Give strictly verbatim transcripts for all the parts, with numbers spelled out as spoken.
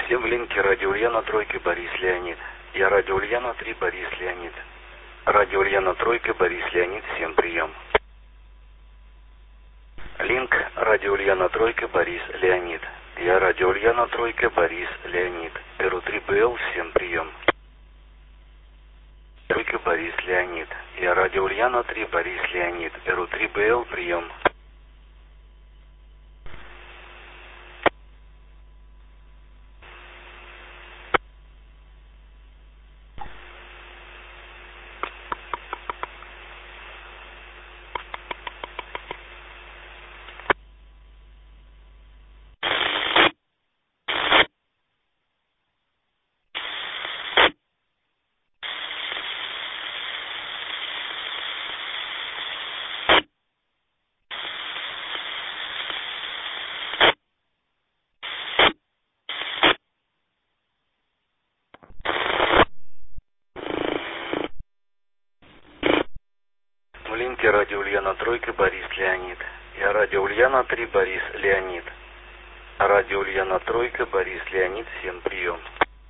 Всем в линке радио Ульяна тройка, Борис Леонид. Я радио Ульяна три, Борис Леонид. Радио Ульяна тройка, Борис Леонид, всем прием. Линк радио Ульяна тройка, Борис Леонид. Я радио Ульяна тройка, Борис Леонид. Перу три бэ эл, всем прием. Тройка, Борис Леонид. Я радио Ульяна три, Борис Леонид. Перу три бэ эл, прием. В линке радио Ульяна тройка, Борис Леонид. Я радио Ульяна три, Борис Леонид. Радио Ульяна тройка, Борис Леонид, всем прием.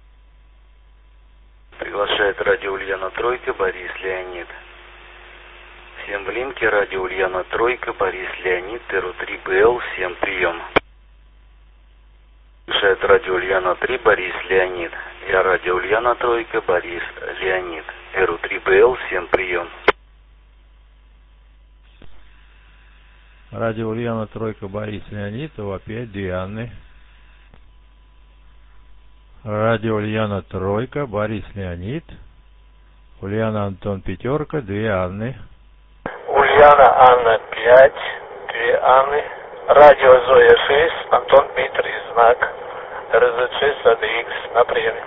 Приглашает радио Ульяна тройка, Борис Леонид. Всем в линке радио Ульяна тройка, Борис Леонид, Перу три бэ эл, всем прием. Приглашает радио Ульяна три, Борис Леонид. Я радио Ульяна тройка, Борис Леонид. Перу три бэ эл, всем прием. Радио Ульяна тройка, Борис Леонид, опять две Анны. Радио Ульяна тройка, Борис Леонид. Ульяна Антон пятерка, две Анны. Ульяна Анна пять, две Анны. Радио Зоя шесть, Антон Дмитрий, знак. эр зет шесть а дэ икс на приеме.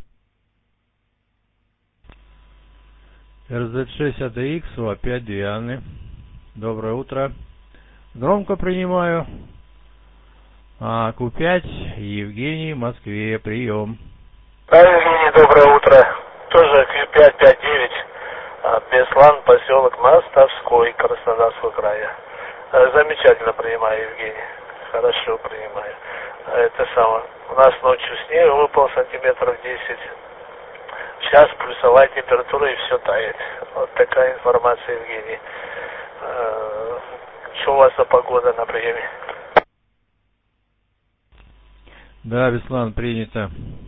эр зет шесть а дэ икс, опять две Анны. Доброе утро. Громко принимаю. А, Ку пять, Евгений, в Москве, прием. Да, Евгений, доброе утро. Тоже Ку пять пять девять, Беслан, поселок Мостовской, Краснодарского края. Замечательно принимаю, Евгений. Хорошо принимаю. Это самое. У нас ночью снег выпал сантиметров десять. Сейчас плюсовая температура и все тает. Вот такая информация, Евгений. Что у вас за погода на приеме? Да, Беслан, принято.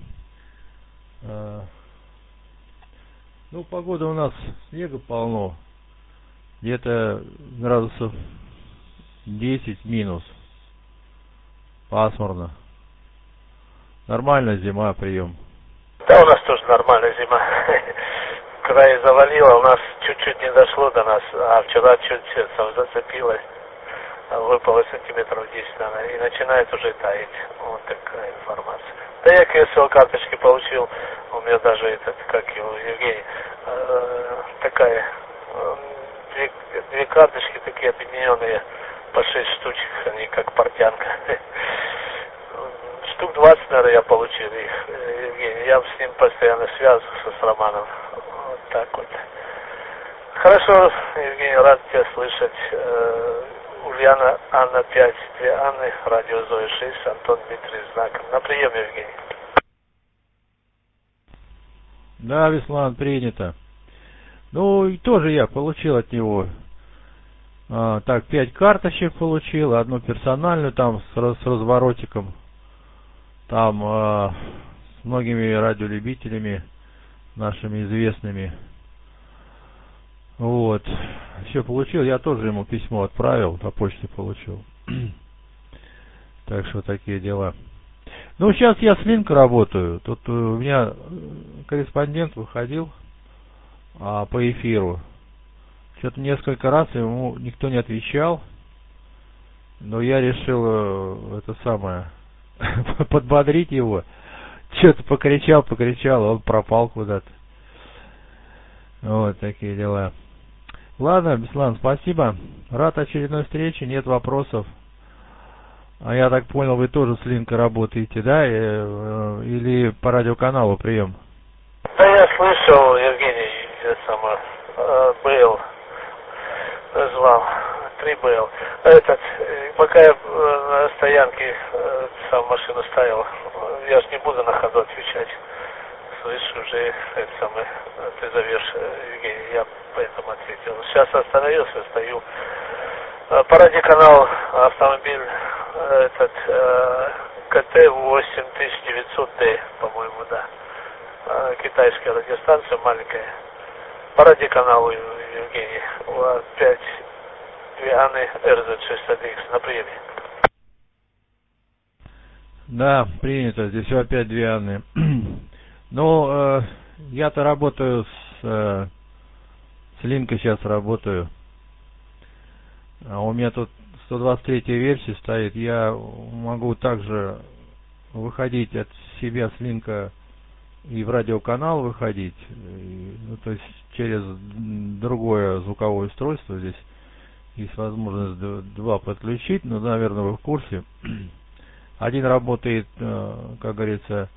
А, ну, погода у нас снега полно. Где-то градусов десять минус. Пасмурно. Нормальная зима, прием. Да, у нас тоже нормальная зима. Край завалило, у нас чуть-чуть не дошло до нас, а вчера чуть зацепилось. Выпало сантиметров десять, наверное, и начинает уже таять. Вот такая информация. Да я ка эс эл карточки получил, у меня даже этот, как его, Евгений, э, такая, э, две, две карточки такие объединенные, по шесть штучек, они как портянка. Штук двадцать, наверное, я получил их, Евгений. Я с ним постоянно связывался, с Романом. Вот так вот. Хорошо, Евгений, рад тебя слышать. Ульяна Анна пять, две Анны, радио Зоя шесть, Антон Дмитрий, знак. На прием, Евгений. Да, Беслан, принято. Ну, и тоже я получил от него, а, так, пять карточек получил, одну персональную, там, с, с разворотиком, там, а, с многими радиолюбителями, нашими известными. Вот. Все получил. Я тоже ему письмо отправил, по почте получил. Так что такие дела. Ну, сейчас я с Линк работаю. Тут у меня корреспондент выходил а, по эфиру. Что-то несколько раз ему никто не отвечал. Но я решил это самое подбодрить его. Что-то покричал, покричал, а он пропал куда-то. Вот такие дела. Ладно, Беслан, спасибо. Рад очередной встрече, нет вопросов. А я так понял, вы тоже с Линкой работаете, да? Или по радиоканалу прием? Да, я слышал, Евгений, я сама был, звал, три бэ эл. Этот, пока я на стоянке сам машину ставил, я ж не буду на ходу отвечать. Слышь, уже это самое, ты зовешь, Евгений, я поэтому ответил. Сейчас остановился, стою. По радиоканалу автомобиль этот КТ восемь тысяч девятьсот Д, по-моему, да. Китайская радиостанция маленькая. По радиоканалу, Евгений, пять Вианы эр зет шесть один икс на приеме. Да, принято. Здесь опять две Анны. Ну, э, я-то работаю с, э, с Линкой сейчас работаю. А у меня тут сто двадцать третья версия стоит. Я могу также выходить от себя с Линка и в радиоканал выходить. И, ну, то есть через другое звуковое устройство. Здесь есть возможность два подключить. Ну, наверное, вы в курсе. Один работает, как говорится,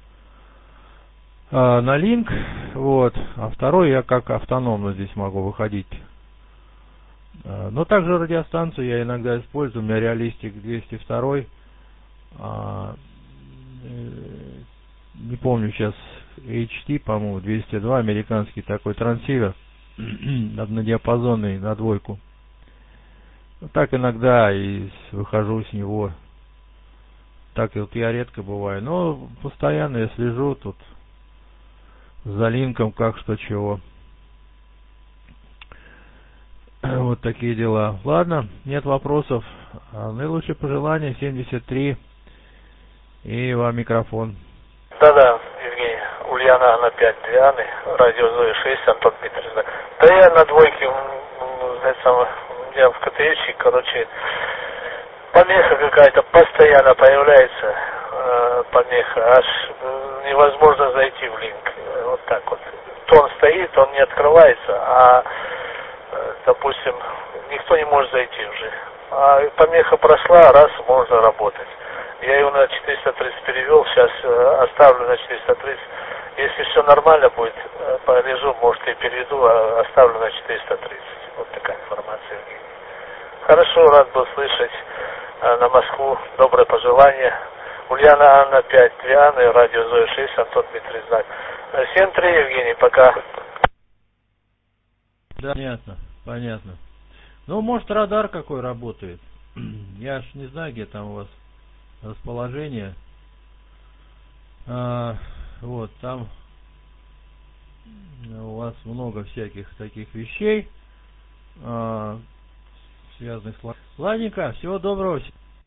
на линк, вот, а второй я как автономно здесь могу выходить. Но также радиостанцию я иногда использую. У меня Реалистик двести два, не помню сейчас, эйч ти, по-моему, двести два, американский такой трансивер, однодиапазонный на двойку. Так иногда и выхожу с него. Так вот я редко бываю, но постоянно я слежу тут за линком, как что чего. Вот такие дела. Ладно, нет вопросов. Наилучшие пожелания, семьдесят три. И вам микрофон. Да-да, Евгений. Ульяна на пять Дианы, радио Зои шесть, Антон Дмитриевич. Да я на двойке, знаете, сам, я в КТС, короче, помеха какая-то постоянно появляется, э, помеха, аж невозможно зайти в линк. Вот так вот. То он стоит, он не открывается, а, э, допустим, никто не может зайти уже. А помеха прошла, раз, можно работать. Я его на четыреста тридцать перевел, сейчас э, оставлю на четыреста тридцать. Если все нормально будет, э, полежу, может и переведу, а оставлю на четыреста тридцать. Вот такая информация. Хорошо, рад был слышать. Э, на Москву доброе пожелание. Ульяна Анна пять, Дианы, радио Зоя шесть, Антон Дмитрий Знак. семь три, Евгений, пока. Да, понятно, понятно. Ну, может, радар какой работает. Я ж не знаю, где там у вас расположение. А, вот, там у вас много всяких таких вещей, а, связанных с... Ладненько, всего доброго.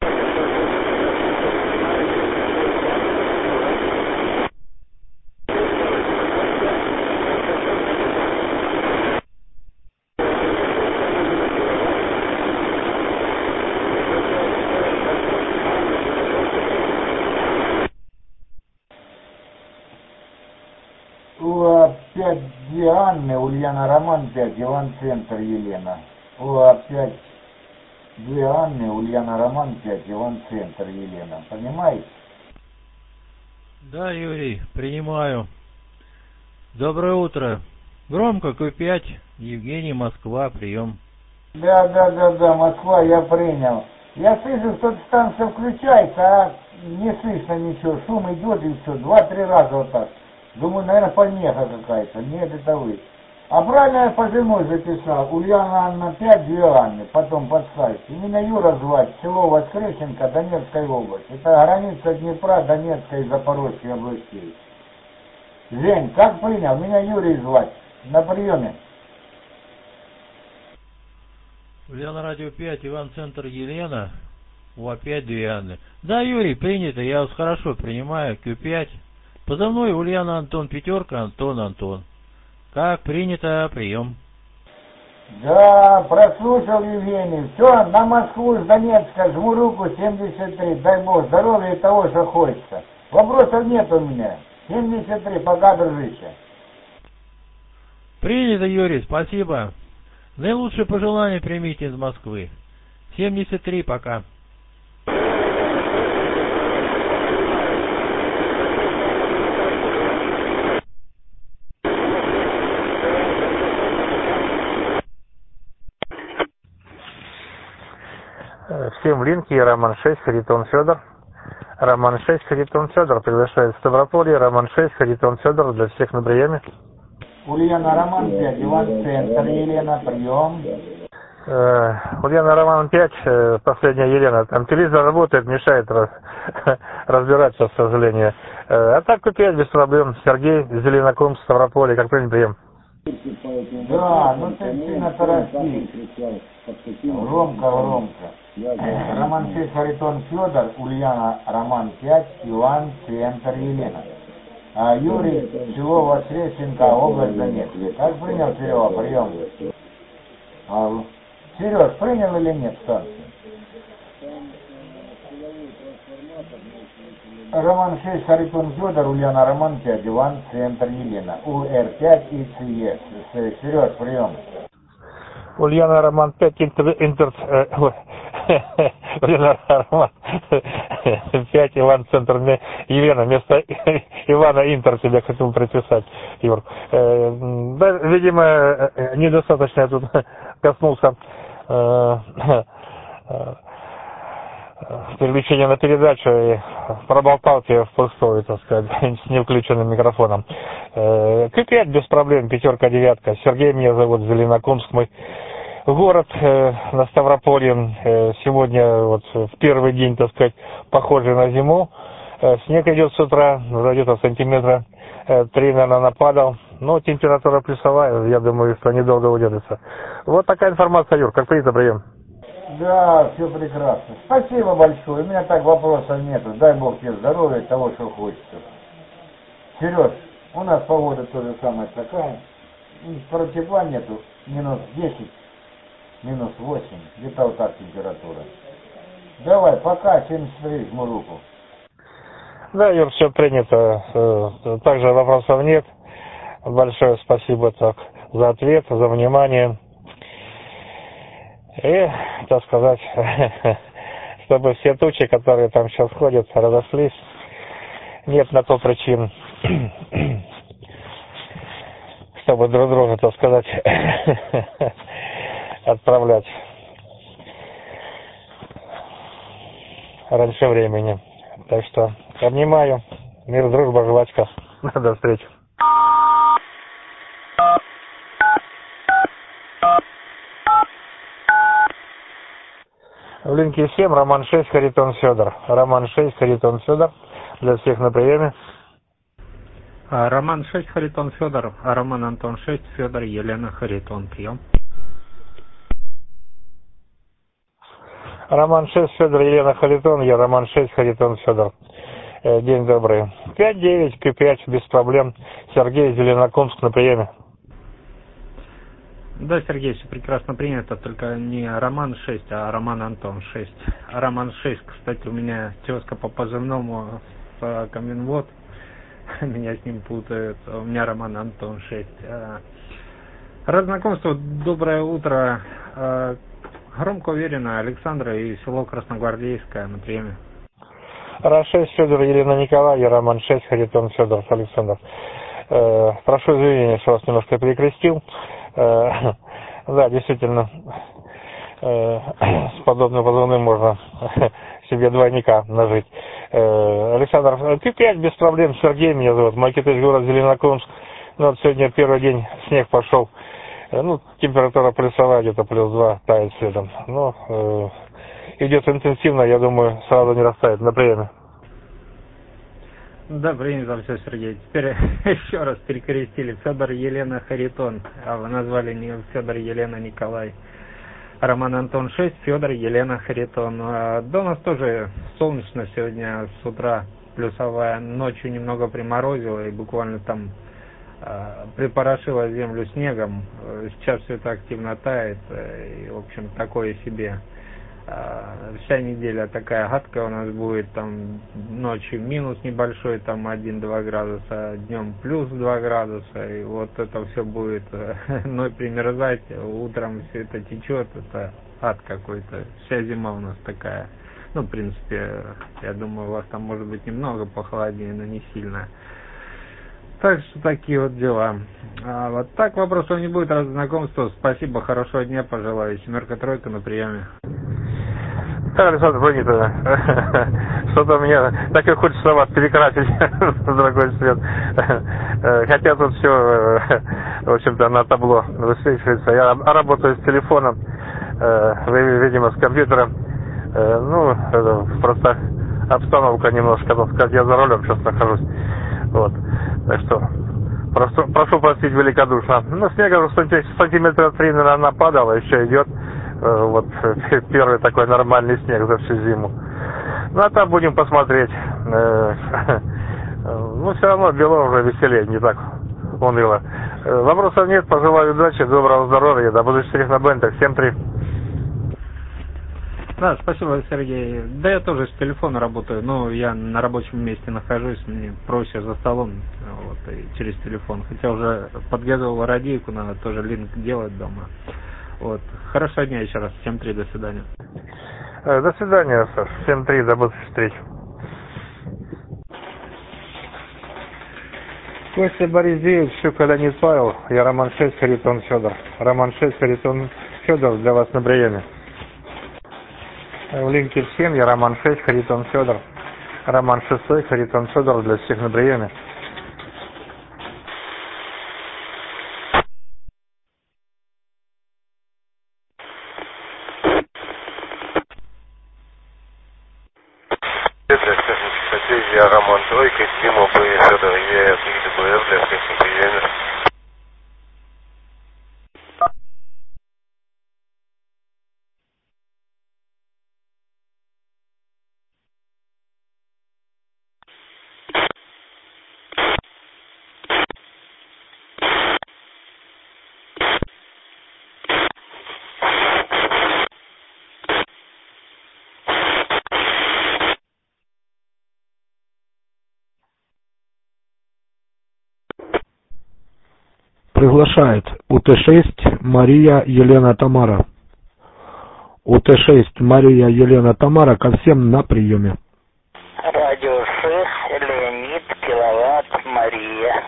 пять Дианы, Ульяна Роман пять, Иван Центр Елена. О, пять Дианы, Ульяна Роман пять, Иван Центр Елена. Понимаете? Да, Юрий, принимаю. Доброе утро. Громко, Q пять, Евгений, Москва, прием. Да, да, да, да, Москва, я принял. Я слышу, что станция включается, а не слышно ничего. Шум идет и все, два-три раза вот так. Думаю, наверное, помеха какая-то. Нет, это вы. А правильно я по зимой записал. Ульяна Анна пять, две Анны. Потом подскажете. И меня Юра звать. Село Воскресенка, Донецкая область. Это граница Днепра, Донецкой и Запорожской областей. Жень, как принял? Меня Юрий звать. На приеме. Ульяна радио пять, Иван Центр Елена. У опять две Анны. Да, Юрий, принято. Я вас хорошо принимаю. Q пять. Позывной Ульяна Антон Пятерка, Антон Антон. Как принято, прием. Да, прослушал, Евгений. Все, на Москву с Донецка, жму руку, семьдесят три. Дай Бог здоровья и того, что хочется. Вопросов нет у меня. семьдесят три, пока, дружище. Принято, Юрий, спасибо. Наилучшие пожелания примите из Москвы. семьдесят три, пока. Всем в линке, Роман шесть, Харитон Федор. Роман шесть, Харитон Федор приглашает в Ставрополье. Роман шесть, Харитон Федор для всех на приеме. Ульяна Роман пять, Иван Центр, Елена, прием. Э, Ульяна Роман пять, э, последняя Елена. Там телевизор работает, мешает раз, разбираться, к сожалению. Э, а так пять без проблем. Сергей, Зеленокумск, Ставрополье, как принят прием. Да, ну ты сильно торопись. Громко, громко. Роман шесть, Харитон Федор, Ульяна Роман пять, Иван Центр, Елена. А Юрий, село Воскресенка, область Донецк. Как принял, Серега, прием? А, Сереж, принял или нет станцию? Роман шесть, Харитон Федор, Ульяна Роман пять, Иван Центр, Елена. У Р пять и ЦЕС. Сереж, прием. Ульяна Роман пять, Интер... интер э, Ульяна Роман пять, Иван Центр, Елена. Вместо Ивана Интер тебе хотел приписать, Юр. Э, да, видимо, недостаточно я тут коснулся э, э, переключения на передачу и проболтал тебя впустую, так сказать, с невключенным микрофоном. К пять без проблем, пятерка, девятка. Сергей меня зовут, Зеленокумск, мой город э, на Ставрополье. Э, сегодня вот в первый день, так сказать, похожий на зиму. Э, снег идет с утра, где-то сантиметра э, три, наверное, нападал. Но температура плюсовая, я думаю, что недолго удержится. Вот такая информация, Юр, как принято, прием. Да, все прекрасно. Спасибо большое. У меня так вопросов нету. Дай Бог тебе здоровья, того, что хочется. Сереж, у нас погода тоже самая такая. Про тепла нету. Минус десять, минус восемь. Где-то вот так температура. Давай, пока, семьдесят три, жму руку. Да, Юр, все принято. Также вопросов нет. Большое спасибо так, за ответ, за внимание. И, так сказать, чтобы все тучи, которые там сейчас ходят, разошлись. Нет на то причин, чтобы друг друга, так сказать, отправлять раньше времени. Так что обнимаю. Мир, дружба, жвачка. До встречи. В линке семь, Роман шесть, Харитон Федор. Роман шесть, Харитон Федор. Для всех на приеме. Роман шесть, Харитон Федор. Роман Антон шесть, Федор, Елена, Харитон. Прием. Роман шесть, Федор, Елена, Харитон. Я Роман шесть, Харитон Федор. День добрый. пять девять, Q пять, без проблем. Сергей, Зеленокумск на приеме. Да, Сергей, все прекрасно принято, только не Роман шесть, а Роман Антон шесть. Роман шесть, кстати, у меня тезка по позывному с Каменвод, меня с ним путают, у меня Роман Антон шесть. Рад знакомству, доброе утро. Громко уверенно, Александра и село Красногвардейское на приеме. Роман шесть, Федор, Елена, Николай, я Роман шесть, Харитон Федор, Александр. Э, прошу извинения, что вас немножко перекрестил. Э, да, действительно, э, с подобным позывным можно себе двойника нажить. Э, Александр, Q пять без проблем, Сергей меня зовут, Макитыч, город Зеленокумск. Ну, вот сегодня первый день снег пошел. Э, ну, температура плюсовая, где-то плюс два, тает следом. Но э, идет интенсивно, я думаю, сразу не растает на приеме. Да, принято все, Сергей. Теперь еще раз перекрестили. Федор, Елена, Харитон. А вы назвали не Федор, Елена, Николай. Роман Антон шесть, Федор, Елена, Харитон. А да, у нас тоже солнечно сегодня с утра, плюсовая. Ночью немного приморозило и буквально там э, припорошило землю снегом. Сейчас все это активно тает. И, в общем, такое себе. Вся неделя такая гадкая у нас будет, там ночью минус небольшой, там один-два градуса, днем плюс два градуса, и вот это все будет но примерзать, утром все это течет, это ад какой-то, вся зима у нас такая. Ну, в принципе, я думаю, у вас там может быть немного похолоднее, но не сильно. Так что такие вот дела. А вот так вопросов не будет, раз знакомства. Спасибо, хорошего дня пожелаю. Семерка, тройка на приеме. Да, Александр, принято. что-то мне так и хочется вас перекрасить в другой цвет. Хотя тут все, в общем-то, на табло высвечивается. Я работаю с телефоном, видимо, с компьютером. Ну, просто обстановка немножко, так сказать, я за рулем сейчас нахожусь. Вот. Так что прошу, прошу простить великодушно. Ну, снега сантиметра три, наверное, нападало, еще идет. Вот первый такой нормальный снег за всю зиму. Ну, а там будем посмотреть. Ну, все равно бело уже веселее, не так уныло. Вопросов нет, пожелаю удачи, доброго здоровья, до будущих встреч на Бентах. Всем три. Да, спасибо, Сергей. Да, я тоже с телефона работаю, но я на рабочем месте нахожусь, мне проще за столом, вот, и через телефон. Хотя уже подготовил радийку, надо тоже линк делать дома. Вот. Хорошего дня еще раз. Всем три, до свидания. До свидания, Саш. Всем три, до будущих встреч. Костя Борис девять, Щука Леонид Павел, я Роман шесть, Харитон Федор. Роман шесть, Харитон Федор для вас на приеме. В линке всем, я Роман шесть, Харитон Федор. Роман шесть, Харитон Федор для всех на приеме. Я Роман Тройка, Тима Б. Федор, я от ИДБР для всех на приеме. Приглашает У Т шесть Мария Елена Тамара. У Т шесть Мария Елена Тамара ко всем на приеме. Радио шесть Леонид Киловатт Мария.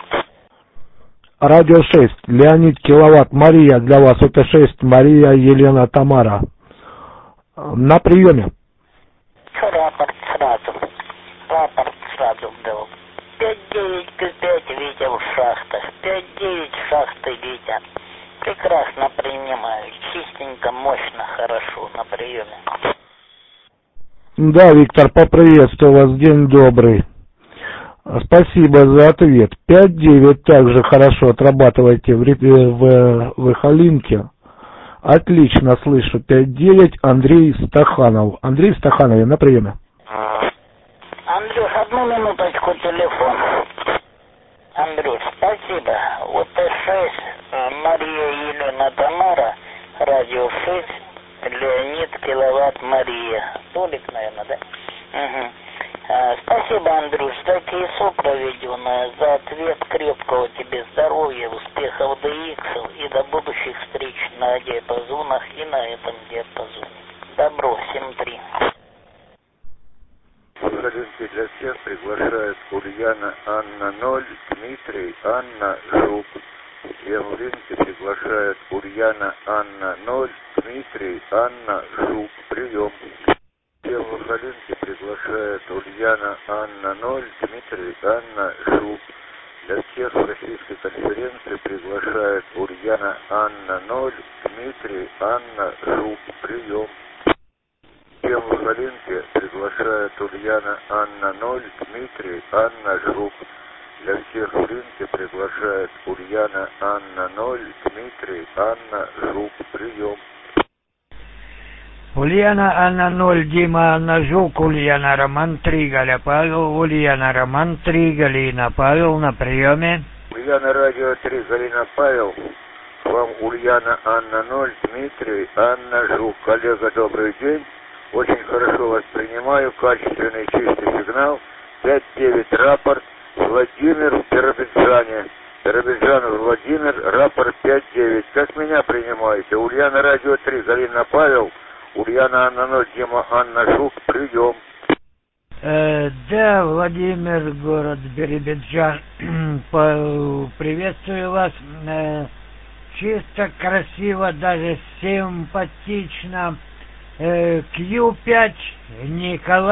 Радио шесть Леонид Киловатт Мария для вас. У Т шесть Мария Елена Тамара. На приеме. Рапорт сразу. Рапорт сразу дал. пять девять пять Витя в шахтах. пять девять шахты Витя. Прекрасно принимаю. Чистенько, мощно, хорошо на приеме. Да, Виктор, поприветствую вас. День добрый. Спасибо за ответ. пять девять также хорошо отрабатываете в, в, в Ихалинке. Отлично слышу. пять девять Андрей Стаханов. Андрей Стаханов, на приеме. Андрюш, одну минуточку телефон. Андрюш, спасибо. У Т шесть Мария Елена Тамара, радио шесть Леонид Киловатт Мария. Толик, наверное, да? Угу. А, спасибо, Андрюш, за КСО проведенное, за ответ. Крепкого тебе здоровья, успехов ди икс и до будущих встреч на диапазонах и на этом диапазоне. Добро, семь три. Подходите для всех, приглашает Ульяна Анна ноль, Дмитрий Анна Жук. Явлинки приглашает Ульяна Анна ноль, Дмитрий Анна Жук. Прием. Явлинки приглашает Ульяна Анна ноль, Дмитрий Анна Жук. Для всех в российской конференции приглашает Ульяна Анна ноль, Дмитрий Анна Жук. Прием. Всем в Халинке приглашает Ульяна Анна ноль, Дмитрий Анна Жук. Для всех в Линке приглашает Ульяна Анна ноль, Дмитрий Анна Жук. Прием. Ульяна Анна ноль, Дима Анна Жук, Ульяна Роман три, Галя Павел, Ульяна Роман три, Галина Павел на приеме. Ульяна радио три, Галина Павел. К вам Ульяна Анна ноль, Дмитрий Анна Жук. Коллега, добрый день. Очень хорошо вас принимаю. Качественный чистый сигнал. пять девять рапорт. Владимир в Биробиджане. Биробиджан Владимир, рапорт пять девять. Как меня принимаете? Ульяна радио три, Галина Павел. Ульяна Анна ноль, Дима Анна Жук. Прием. Э, да, Владимир, город Биробиджан. Приветствую вас. Э, чисто, красиво, даже симпатично. Кью пять Николай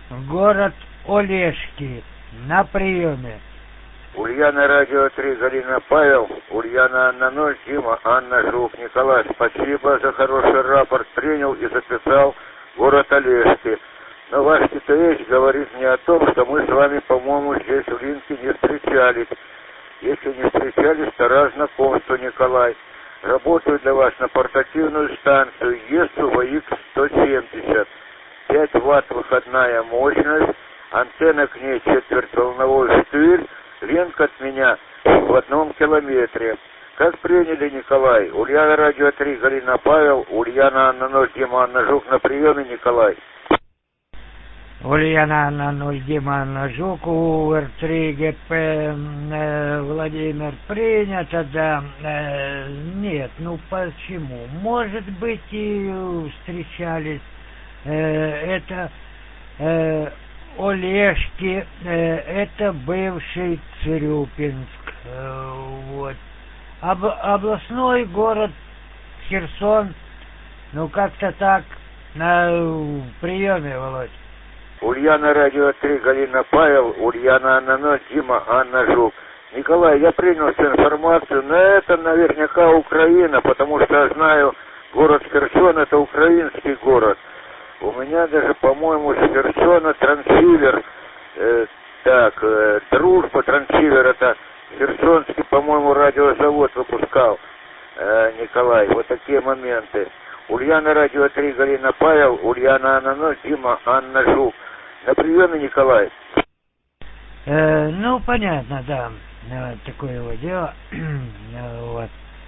город Олешки, на приеме. Ульяна, радио три, Галина, Павел, Ульяна, Анна, ноль, Дима, Анна, Жук, Николай, спасибо за хороший рапорт, принял и записал город Олешки. Но ваш китаец говорит мне о том, что мы с вами, по-моему, здесь в Линке не встречались. Если не встречались, то раз знакомство, Николай. Работаю для вас на портативную станцию ЕСУ ВАИК сто семьдесят. пять ватт выходная мощность, антенна к ней четвертьволновой штырь, линк от меня в одном километре. Как приняли, Николай? Ульяна, радио три, Галина, Павел, Ульяна, Анна, ноль, Дима, Анна, Жук, на приеме, Николай. Ульяна, Анна, ноль, Дима, Анна, Жук, УР три, ГП, э, Владимир, принято, да. Э, нет, ну почему? Может быть, и встречались. Э, это... Э, Олешки, э, это бывший Цирюпинск, э, вот. Об, областной город Херсон, ну как-то так, на приеме, Володь. Ульяна, радио три, Галина, Павел, Ульяна, Анна, ноль, Дима, Анна, Жук. Николай, я принял всю информацию, но это наверняка Украина, потому что я знаю, город Херсон это украинский город. У меня даже, по-моему, с Херсона трансивер, э, так, э, дружба трансивер, это херсонский, по-моему, радиозавод выпускал, э, Николай. Вот такие моменты. Ульяна, радио три, Галина, Павел, Ульяна, Анна, ноль, Дима, Анна, Жук. На приеме, Николай. Э, ну, понятно, да, вот такое вот дело. Вот.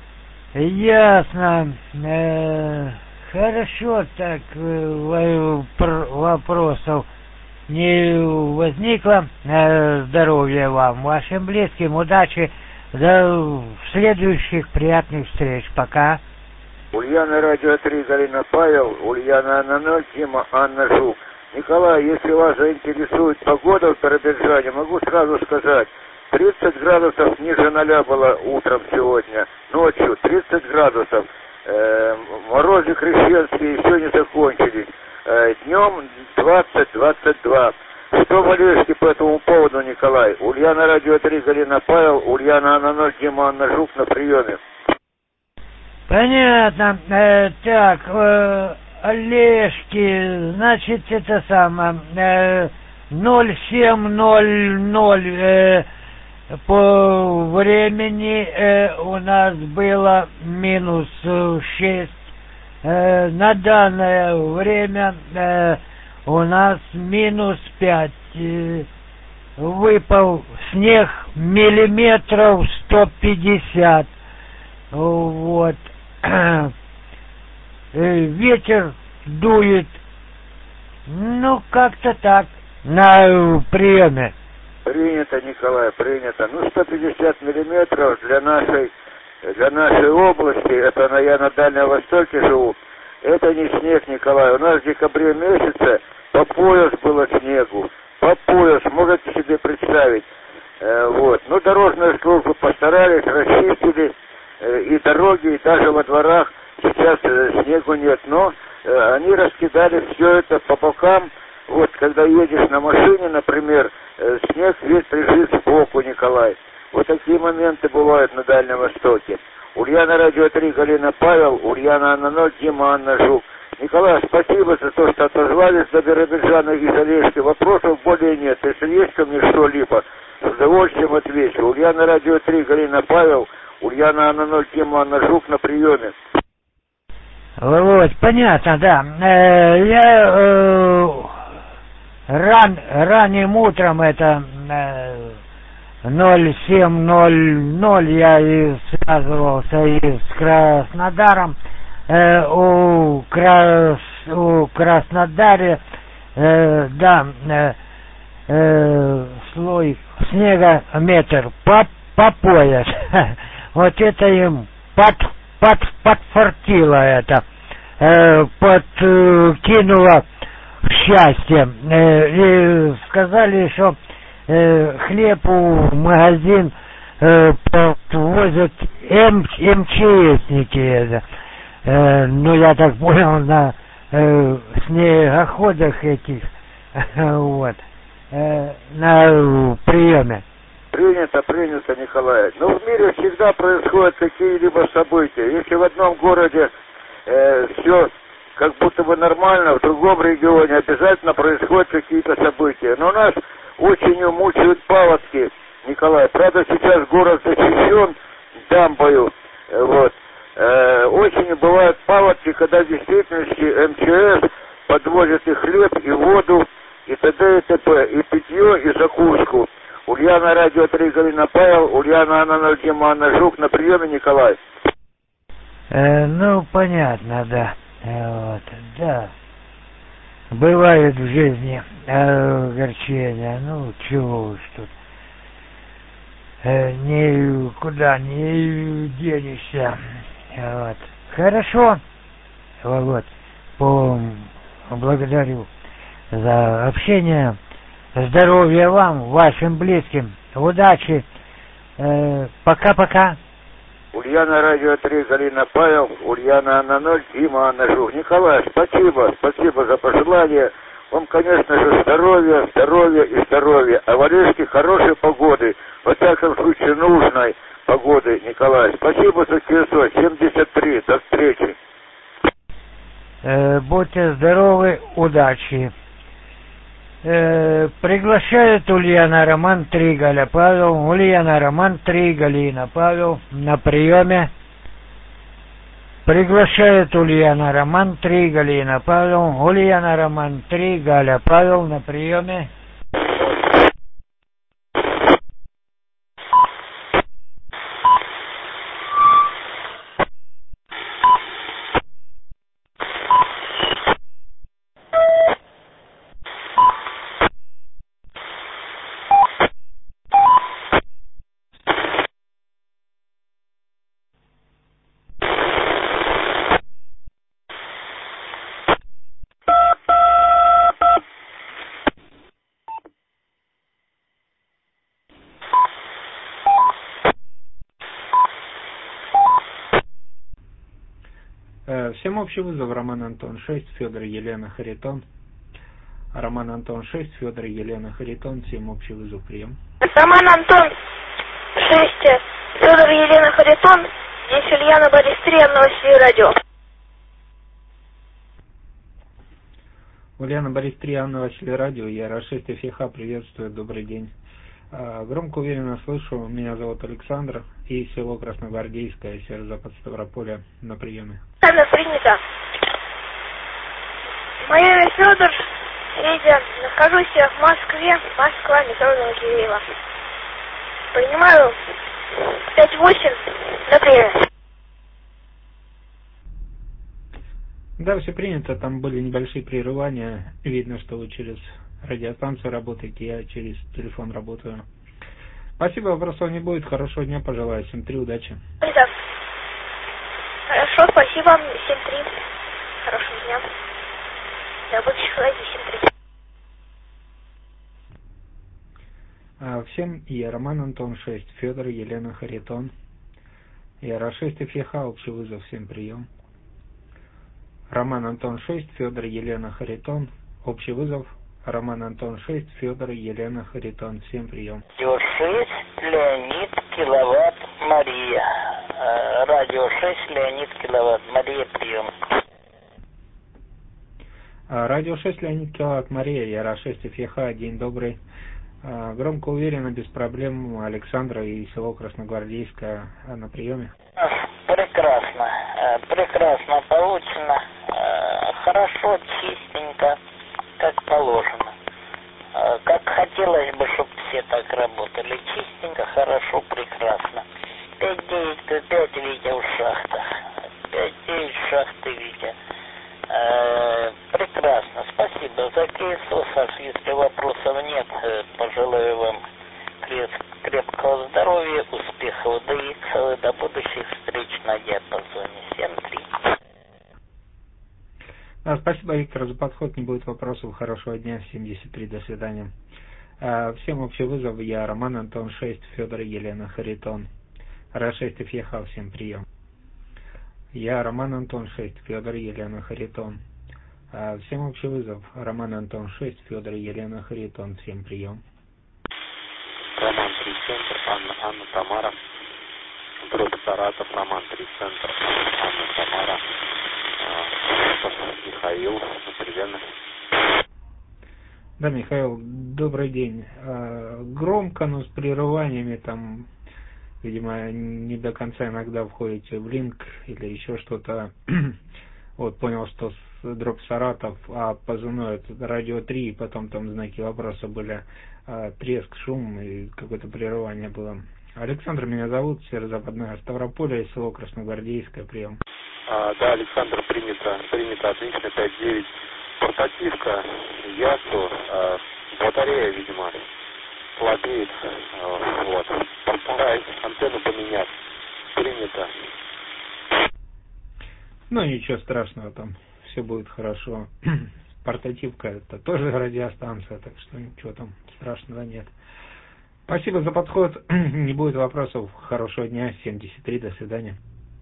Ясно. Э, Хорошо, так вопросов не возникло. Здоровья вам, вашим близким, удачи, до следующих приятных встреч. Пока. Ульяна, радио три, Галина, Павел, Ульяна, Анна, ноль, Дима, Анна, Жук. Николай, если вас заинтересует погода в Биробиджане, могу сразу сказать, тридцать градусов ниже ноля было утром сегодня, ночью тридцать градусов. Э, морозы крещенские еще не закончились. Э, днем двадцать двадцать два. Что в Олешке по этому поводу, Николай? Ульяна, радио три, Галина, Павел, Ульяна, Анна, ноль, Дима, Анна, Жук, на приеме. Понятно. Э, так, э, Олешки, значит, это самое, э, ноль семь ноль ноль, э, по времени э, у нас было минус шесть. Э, на данное время э, у нас минус пять. Э, выпал снег миллиметров сто пятьдесят. Вот. Э, ветер дует. Ну, как-то так. На приеме. Принято, Николай, принято. Ну, сто пятьдесят миллиметров для нашей, для нашей области, это на, я на Дальнем Востоке живу, это не снег, Николай. У нас в декабре месяце по пояс было снегу. По пояс, можете себе представить. Э, вот. Ну, дорожные службы постарались, расчистили э, и дороги, и даже во дворах сейчас э, снегу нет. Но э, они раскидали все это по бокам. Вот, когда едешь на машине, например, э, снег весь лежит сбоку, Николай. Вот такие моменты бывают на Дальнем Востоке. Ульяна, радио три, Галина, Павел, Ульяна, Анна, ноль, Дима, Анна, Жук. Николай, спасибо за то, что отозвались до Биробиджана и Олешки. Вопросов более нет. Если есть ко мне что-либо, с удовольствием отвечу. Ульяна, радио три, Галина, Павел, Ульяна, Анна, ноль, Дима, Анна, Жук, на приеме. Вот, понятно, да. Э, я э, ран, ранним утром это э, ноль семь ноль ноль я и связывался и с Краснодаром. Э, у, Крас, у Краснодаре, э, да, э, э, слой снега метр по, по пояс. Вот это им под, под, подфартило это, э, подкинуло счастье. Э, и сказали, что э, хлеб в магазин э, возят эм, МЧСники. Это. Э, ну, я так понял, на э, снегоходах этих Вот. На приеме. Принято, принято, Николай. Но в мире всегда происходят какие-либо события. Если в одном городе э, все как будто бы нормально, в другом регионе обязательно происходят какие-то события. Но нас очень мучают паводки, Николай. Правда, сейчас город защищен дамбою. Э, вот. Э, осенью бывают паводки, когда в действительности эм че эс подвозят и хлеб, и воду, и т.д. и т.п., и питье, и закуску. Ульяна, радио три, Галина Павел, Ульяна, Анна ноль, Дима, Анна Жук, на приеме, Николай. Э, ну, понятно, да. Э, вот, да. Бывает в жизни э, огорчения, ну, чего уж тут. Э, никуда не денешься. Вот. Хорошо. Вот. По... Благодарю за общение. Здоровья вам, вашим близким. Удачи. Э, пока-пока. Ульяна, радио три, Галина Павел, Ульяна, Анна ноль, Дима, Анна Жук. Николай, спасибо, спасибо за пожелания. Вам, конечно же, здоровья, здоровья и здоровья. А в Олежке хорошей погоды. Во всяком случае, нужной погоды, Николай. Спасибо за КСО семьдесят три. До встречи. Э, будьте здоровы, удачи. Э, приглашает Ульяна Роман три, Галя Павел. Ульяна Роман три, Галина Павел на приеме. Приглашает Ульяна Роман три, Галина Павел. Ульяна Роман три, Галя Павел на приеме. Всем общий вызов. Роман Антон шесть, Федор Елена Харитон. Роман Антон шесть, Федор Елена Харитон. Всем общий вызов, прием. Роман Антон шесть, Федор Елена Харитон. Здесь Ульяна Борис три, Новости радио. Ульяна Борис три, Новости радио. Я Ра шесть эф ха. Приветствую, добрый день. Громко, уверенно слышу. Меня зовут Александр. И село Красногвардейское, северо-запад Ставрополя на приеме. Ладно, принято. Мое имя Федор. Я нахожусь в Москве. Москва, метро Новокиреево. Принимаю пять восемь на приеме. Да, все принято. Там были небольшие прерывания. Видно, что вы через радиостанцию работаете, я через телефон работаю. Спасибо, вопросов не будет. Хорошего дня пожелаю. семь три, удачи. Да. Хорошо, спасибо. семь три. Хорошего дня. До будущих радио семь три. Всем я Роман Антон шесть, Федор Елена Харитон. Я Ра шесть эф ха, общий вызов, всем прием. Роман Антон шесть, Федор Елена Харитон, общий вызов. Роман Антон шесть, Федор Елена Харитон, всем прием. Радио шесть, Леонид, Киловатт, Мария. Радио шесть, Леонид, Киловатт, Мария, прием. Радио шесть, Леонид, Киловатт, Мария, я Ра шесть эф ха, день добрый. Громко, уверенно, без проблем, Александра и село Красногвардейское на приеме. Прекрасно, прекрасно получено, хорошо, чистенько, как положено. Как хотелось бы, чтобы все так работали. Чистенько, хорошо, прекрасно. пять девять пять, Витя в шахтах. пять девять шахты, Витя. Э, прекрасно, спасибо за КСО, Саш. Если вопросов нет, пожелаю вам крепкого здоровья, успехов до иксов, до будущих встреч на диапазоне. семь три. Да, спасибо, Виктор, за подход. Не будет вопросов. Хорошего дня. семьдесят три. До свидания. Всем общий вызов. Я Роман Антон шесть, Федор Елена Харитон. Ра шесть эф ха. Всем прием. Я Роман Антон шесть, Федор Елена Харитон. А, всем общий вызов. Роман Антон шесть, Федор Елена Харитон. Всем прием. Роман три центр, Анна, Анна Тамара. Дробь Саратов, Роман три центр, Анна Тамара. А, Михаил, примерно. Да, Михаил, добрый день. А, громко, но с прерываниями там, видимо, не до конца иногда входите в линк или еще что-то. Вот, понял, что с дробь Саратов, а позывной это радио три, и потом там знаки вопроса были, а, треск, шум и какое-то прерывание было. Александр меня зовут, северо-западное Ставрополье, село Красногвардейское, прием. А, да, Александр, принято, принято, отлично, пять девять, портативка, Ясу, а, батарея, видимо, слабеет, а, вот, постараюсь антенну поменять, принято. Ну, ничего страшного, там все будет хорошо. Портативка это тоже радиостанция, так что ничего там страшного нет. Спасибо за подход, не будет вопросов, хорошего дня, семьдесят три, до свидания.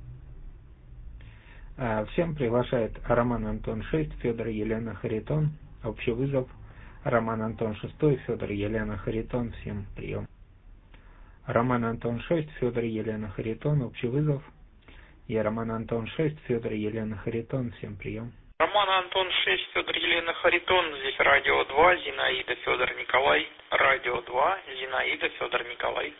Всем приглашает Роман Антон шесть, Федор Елена Харитон, общий вызов. Роман Антон шесть, Федор Елена Харитон, всем прием. Роман Антон шесть, Федор Елена Харитон, общий вызов. Я Роман Антон шесть, Федор Елена Харитон, всем прием. Роман Антон шесть, Федор Елена Харитон, здесь радио два, Зинаида, Федор Николай. Радио два, Зинаида, Федор Николай.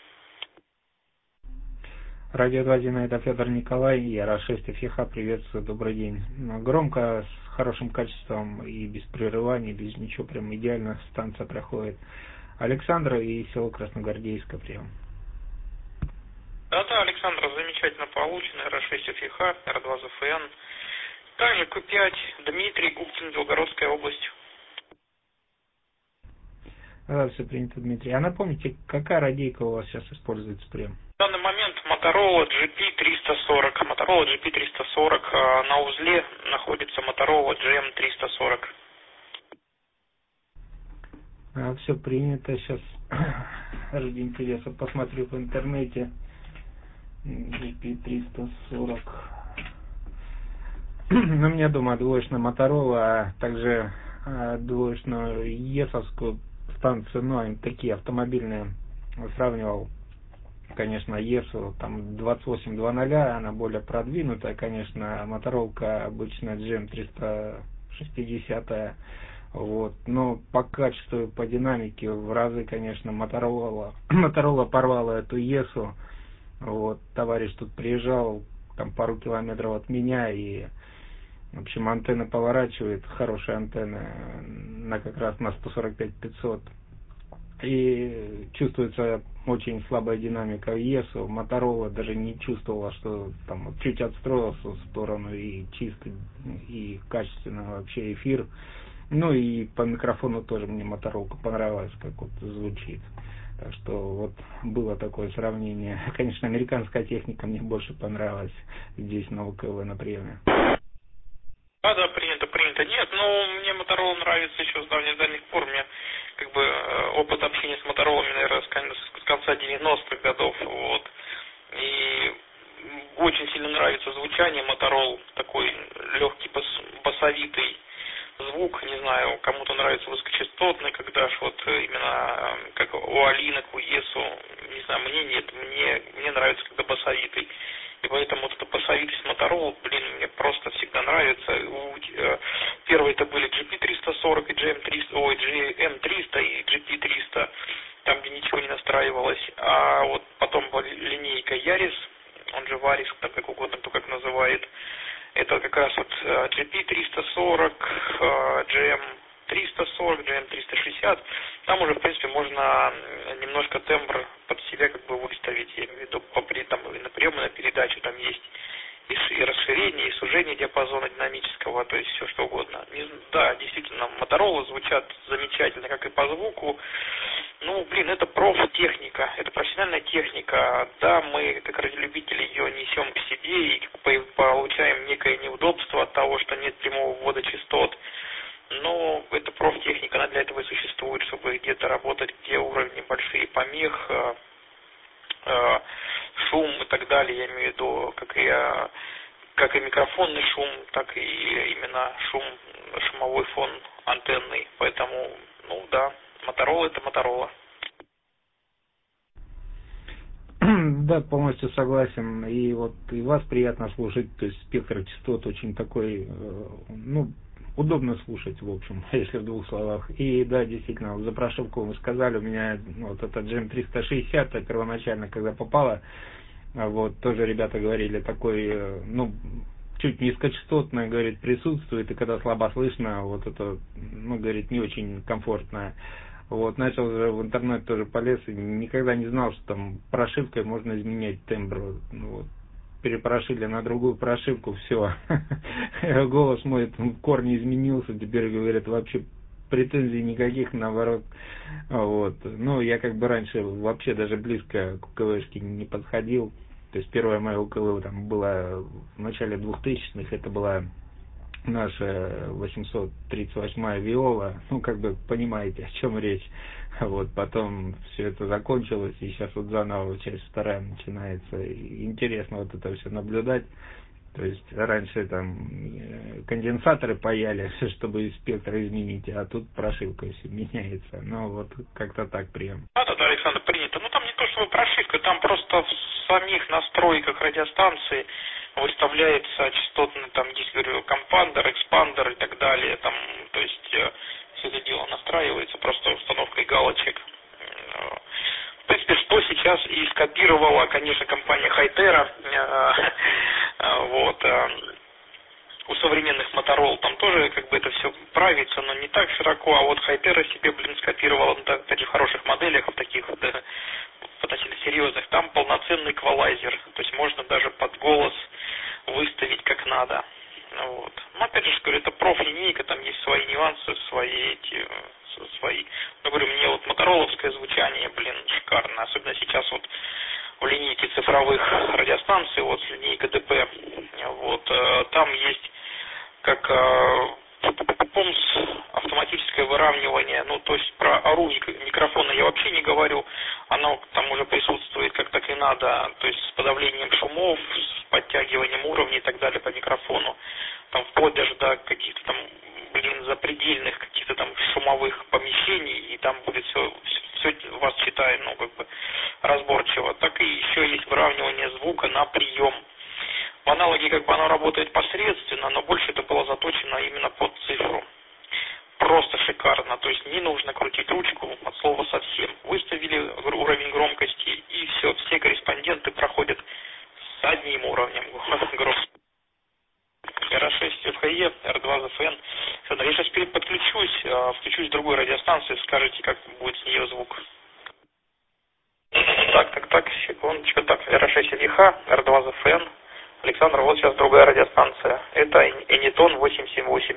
Радио два, Зинаида, Федор Николай, я Ра шесть эф ха, приветствую, добрый день. Громко, с хорошим качеством и без прерываний, без ничего, прям идеально станция проходит. Александр и село Красногвардейское, прием. Да-да, Александр, замечательно получено, Ра шесть эф ха, Ра два зэ эф эн. Также Q пять, Дмитрий, Губкин, Белгородская область. Да, все принято, Дмитрий. А напомните, какая радийка у вас сейчас используется прям? В данный момент Motorola джи пи триста сорок. Motorola джи пи триста сорок. На узле находится Motorola джи эм триста сорок. А, все принято. Сейчас ради интереса посмотрю в интернете. джи пи триста сорок. Ну, мне дома двоечная Motorola, а также а, двоечную ЕСовскую станцию, ну, они такие автомобильные. Сравнивал, конечно, ЕСу, там двадцать восемь два ноль, она более продвинутая, конечно, Motorola обычно джи эм триста шестьдесят, вот, но по качеству, по динамике в разы, конечно, Motorola, Motorola порвала эту ЕСу, вот, товарищ тут приезжал, там пару километров от меня, и в общем, антенна поворачивает, хорошая антенна, на как раз на сто сорок пять пятьсот. И чувствуется очень слабая динамика в ЕСу. Motorola даже не чувствовала, что там чуть отстроился в сторону, и чисто, и качественно вообще эфир. Ну и по микрофону тоже мне Motorola понравилось, как вот звучит. Так что вот было такое сравнение. Конечно, американская техника мне больше понравилась здесь на УКВ на приеме. Да, да, принято, принято. Нет, ну, мне Motorola нравится еще с давних дальних пор. Мне как бы опыт общения с Motorola, наверное, с конца девяностых годов, вот. И очень сильно нравится звучание Motorola, такой легкий, бас, басовитый звук, не знаю, кому-то нравится высокочастотный, когда ж вот именно как у Алинок, у Есу, не знаю, мне нет, мне, мне нравится, когда басовитый. И поэтому вот эта басовитость Motorola, блин, мне просто всегда нравится. У, э, первые это были джи пи триста сорок и джи эм триста, ой, джи эм триста и джи пи триста, там, где ничего не настраивалось. А вот потом была линейка Yaris, он же Varis, так как угодно, кто как называет. Это как раз вот джи пи триста сорок, джи эм триста сорок, джи эм триста шестьдесят. Там уже, в принципе, можно немножко тембр под себя как бы выставить. Я имею в виду, по, там и на прием, и на передачу там есть и, и расширение, и сужение диапазона динамического, то есть все что угодно. Не, да, действительно, Motorola звучат замечательно, как и по звуку. Ну, блин, это профтехника, это профессиональная техника. Да, мы, как радиолюбители, ее несем к себе и получаем некое неудобство от того, что нет прямого ввода частот. Но это профтехника, она для этого и существует, чтобы где-то работать, где уровни большие помех, шум и так далее, я имею в виду, как и как и микрофонный шум, так и именно шум, шумовой фон антенный. Поэтому, ну да, Motorola это Motorola. Да, полностью согласен. И вот и вас приятно слушать, то есть спектр частот очень такой, ну, удобно слушать, в общем, если в двух словах. И да, действительно, за прошивку вы сказали, у меня ну, вот эта джем триста шестьдесят первоначально, когда попала, вот, тоже ребята говорили, такой, ну, чуть низкочастотное, говорит, присутствует, и когда слабо слышно, вот это, ну, говорит, не очень комфортное. Вот, начал же в интернет тоже полез, и никогда не знал, что там прошивкой можно изменять тембр. Ну, вот, перепрошили на другую прошивку, все. Голос мой в корне изменился, теперь, говорят, вообще претензий никаких, наоборот. Вот. Ну, я как бы раньше вообще даже близко к УКВшке не подходил. То есть первая моя УКВ там была в начале двухтысячных, это была наша восемьсот тридцать восьмая Виола, ну, как бы понимаете, о чем речь. Вот, потом все это закончилось, и сейчас вот заново часть вторая начинается. И интересно вот это все наблюдать. То есть раньше там конденсаторы паяли, чтобы спектр изменить, а тут прошивка все меняется. Ну, вот как-то так прием. Да, да, да, Александр, принято. Ну, там не то, чтобы прошивка, там просто в самих настройках радиостанции выставляется частотный, там, здесь, говорю, компандер, экспандер и так далее, там, то есть э, все это дело настраивается просто установкой галочек. В принципе, что сейчас и скопировала, конечно, компания Hytera, э, э, вот, э, у современных Motorola там тоже как бы это все правится, но не так широко, а вот Hytera себе, блин, скопировала на таких хороших моделях, в таких вот, да, относительно серьезных, там полноценный эквалайзер, то есть можно даже под голос выставить как надо. Вот. Но опять же, говорю, это профлинейка, там есть свои нюансы, свои эти, свои. Но говорю, мне вот мотороловское звучание, блин, шикарно, особенно сейчас вот в линейке цифровых радиостанций, вот линейка ди пи, вот, там есть как помс, автоматическое выравнивание, ну, то есть про орудие микрофона я вообще не говорю, оно там уже присутствует как так и надо, то есть с подавлением шумов, с подтягиванием уровней и так далее по микрофону, там вплоть даже до каких-то там, блин, запредельных каких-то там шумовых помещений, и там будет все, все вас читает, ну, как бы разборчиво, так и еще есть выравнивание звука на прием. В аналоге как бы оно работает посредственно, но больше это было заточено именно под цифру. Просто шикарно, то есть не нужно крутить ручку от слова совсем. Выставили уровень громкости, и все, все корреспонденты проходят с одним уровнем громкости. эр шесть эф и, эр два зэ эф эн. Я сейчас подключусь, включусь с другой радиостанции, скажите, как будет с нее звук. Так, так, так, секундочку. Так, эр шесть эф и, эр два зэ эф эн. Александр, вот сейчас другая радиостанция. Это Anytone восемь семь восемь.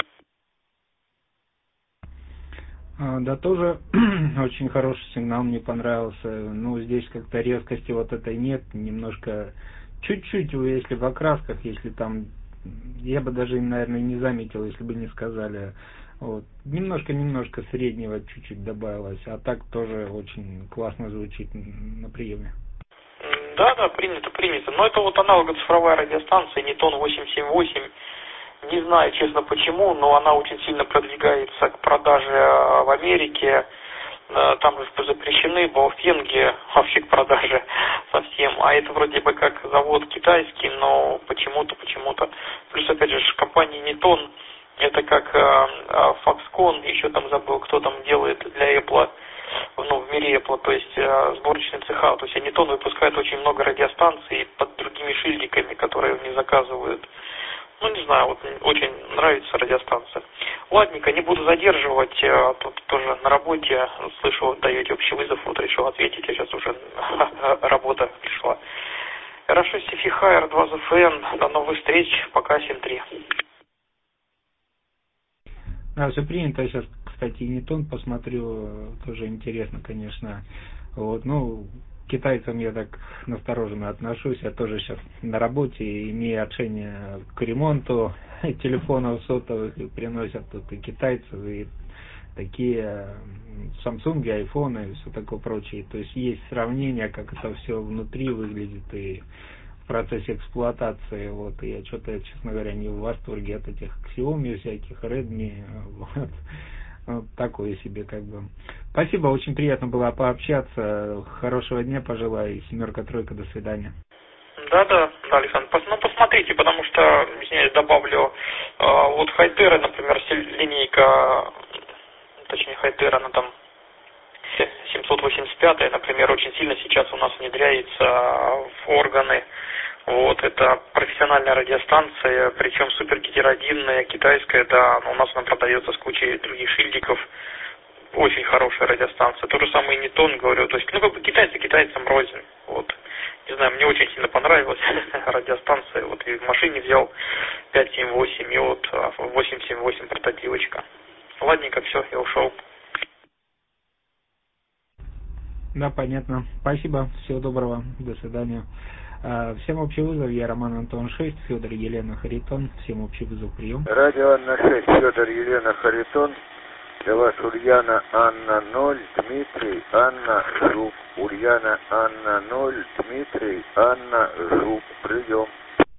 А, да, тоже очень хороший сигнал, мне понравился. Ну, здесь как-то резкости вот этой нет. Немножко, чуть-чуть, если в окрасках, если там, я бы даже, наверное, не заметил, если бы не сказали. Вот. Немножко-немножко среднего чуть-чуть добавилось, а так тоже очень классно звучит на приеме. Да, да, принято, принято. Но это вот аналог цифровая радиостанция Anytone восемь семь восемь. Не знаю, честно, почему, но она очень сильно продвигается к продаже в Америке. Там же запрещены баофенги вообще к продаже совсем. А это вроде бы как завод китайский, но почему-то, почему-то. Плюс, опять же, компания Anytone, это как Foxconn, еще там забыл, кто там делает для Apple, ну, в мире Apple, то есть э, сборочные цеха. То есть Anytone выпускает очень много радиостанций под другими шильдиками, которые не заказывают. Ну, не знаю, вот очень нравится радиостанция. Ладненько, не буду задерживать, э, тут тоже на работе, слышу, даете общий вызов, вот решил ответить, а сейчас уже работа пришла. эр шесть эф и, эр два зэ эф эн, до новых встреч, пока, семь три. Да, все принято, сейчас, кстати, Anytone посмотрю, тоже интересно, конечно. Вот, ну, к китайцам я так настороженно отношусь, я тоже сейчас на работе, имея отношение к ремонту телефонов сотовых, и приносят тут и китайцев, и такие Samsung, iPhone и все такое прочее. То есть есть сравнение, как это все внутри выглядит, и в процессе эксплуатации. Вот, и я что-то, честно говоря, не в восторге от этих Xiaomi всяких, Redmi. Вот. Вот такое себе как бы. Спасибо, очень приятно было пообщаться. Хорошего дня пожелаю. Семерка, тройка, до свидания. Да, да, да, Александр. Ну, посмотрите, потому что, извиняюсь, добавлю, вот Хайтера, например, линейка, точнее Хайтера, она там семьсот восемьдесят пять, например, очень сильно сейчас у нас внедряется в органы. Вот, это профессиональная радиостанция, причем супергетеродинная, китайская, да, у нас она продается с кучей других шильдиков. Очень хорошая радиостанция. То же самое и Нитон, говорю, то есть, ну, как бы китайцы китайцам рознь. Вот. Не знаю, мне очень сильно понравилась радиостанция. Вот и в машине взял пять семь восемь, и вот восемь семь восемь портативочка. Ладненько, все, я ушел. Да, понятно. Спасибо, всего доброго, до свидания. Всем общий вызов, я Роман Антон шесть, Федор Елена Харитон. Всем общий вызов, прием. Радио Анна шесть, Федор Елена Харитон. Для вас Ульяна Анна ноль, Дмитрий Анна Жук. Ульяна Анна ноль, Дмитрий Анна Жук. Прием.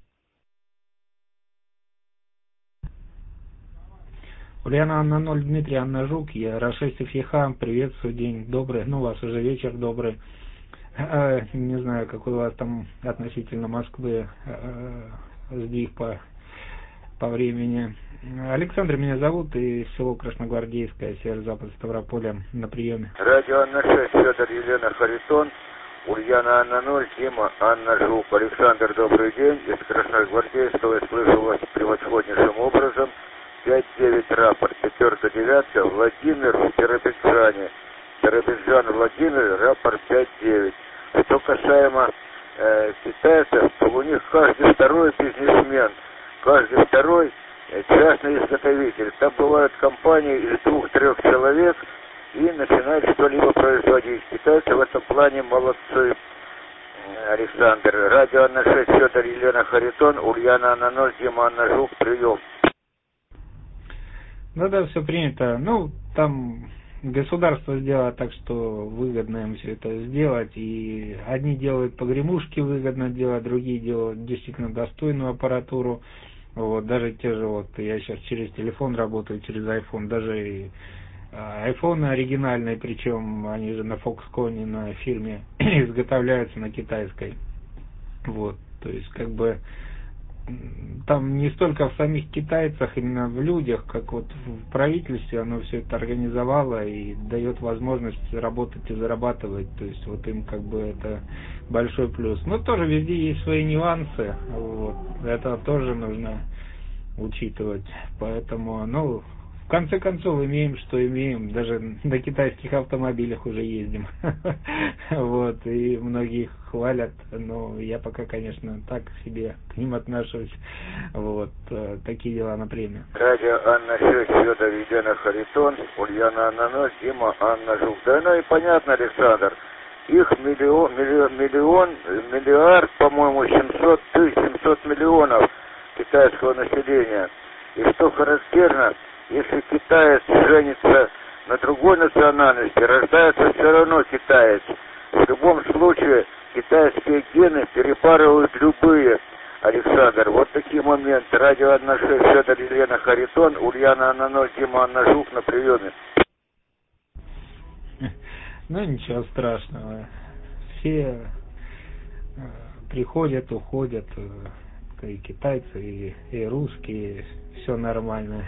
Ульяна Анна ноль, Дмитрий Анна Жук. Я Рашестов Еха. Приветствую, день добрый. Ну, у вас уже вечер добрый. Не знаю, какой у вас там относительно Москвы сдвиг по, по времени. Александр меня зовут, и село Красногвардейское, северо-запад Ставрополя, на приеме. Радио Анна шесть, Федор Елена Харитон, Ульяна Анна ноль, Дима Анна Жук. Александр, добрый день. Из Красногвардейского я слышу вас превосходнейшим образом. пять девять рапорт, четвёртая девятка, Владимир в Биробиджане. Биробиджан, Владимир, рапорт пять девять. Что касаемо э, китайцев, то у них каждый второй бизнесмен, каждый второй э, частный изготовитель. Там бывают компании из двух-трех человек и начинают что-либо производить. Китайцы в этом плане молодцы. Александр. Радио Анна шесть, Федор Елена Харитон, Ульяна Анна ноль, Дима Анна Жук, прием. Ну да, все принято. Ну, там государство сделало так, что выгодно им все это сделать, и одни делают погремушки выгодно делать, другие делают действительно достойную аппаратуру. Вот, даже те же, вот, я сейчас через телефон работаю, через iPhone, даже и айфоны оригинальные, причем они же на Foxconn, на фирме изготовляются на китайской. Вот, то есть, как бы, там не столько в самих китайцах, именно в людях, как вот в правительстве оно все это организовало и дает возможность работать и зарабатывать, то есть вот им как бы это большой плюс. Но тоже везде есть свои нюансы, вот, это тоже нужно учитывать, поэтому, ну, в конце концов имеем, что имеем, даже на китайских автомобилях уже ездим, вот, и многие их хвалят, но я пока, конечно, так себе к ним отношусь, вот, такие дела на премию. Радио Анна шесть, Федор Елена Харитон, Ульяна Анна ноль, Дима Анна Жук. Да, ну и понятно, Александр, их миллион, миллион, миллион миллиард, по-моему, семьсот тысяч, семьсот миллионов китайского населения, и что характерно, если китаец женится на другой национальности, рождается все равно китаец. В любом случае, китайские гены перепарывают любые. Александр, вот такие моменты. Радио Анна шесть, Федор Елена Харитон, Ульяна Анна ноль, Дима Анна Жук на приеме. Ну, ничего страшного. Все приходят, уходят, и китайцы, и, и русские, все нормально.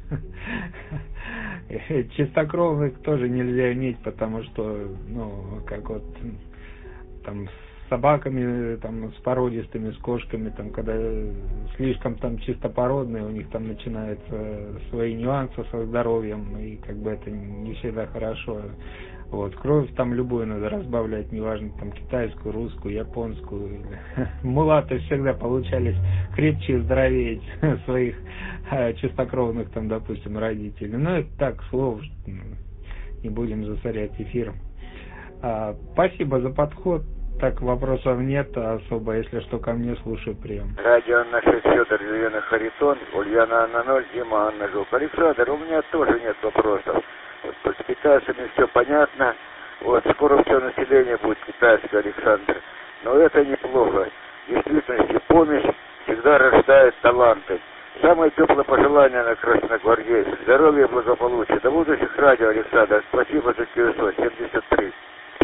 Чистокровных тоже нельзя иметь, потому что, ну, как вот там с собаками, там, с породистыми, с кошками, там, когда слишком там чистопородные, у них там начинаются свои нюансы со здоровьем, и как бы это не всегда хорошо. Вот, кровь там любую надо разбавлять, неважно, там, китайскую, русскую, японскую. Мулаты всегда получались крепче и здоровее своих а, чистокровных, там, допустим, родителей. Ну, это так, слов, не будем засорять эфир. А, спасибо за подход. Так, вопросов нет особо, если что, ко мне, слушаю, прием. Радио Анна шесть, Федор Елена Харитон, Ульяна Анна ноль, Дима Анна Жук. Александр, у меня тоже нет вопросов. Вот, с китайцами все понятно. Вот, скоро все население будет китайское, Александр. Но это неплохо. В действительности помощь всегда рождает таланты. Самое теплое пожелание на красногвардейцев. Здоровья и благополучия. До будущих радио, Александр. Спасибо за девятьсот семьдесят три.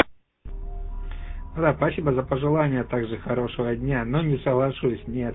Да, спасибо за пожелания, также хорошего дня, но не соглашусь, нет.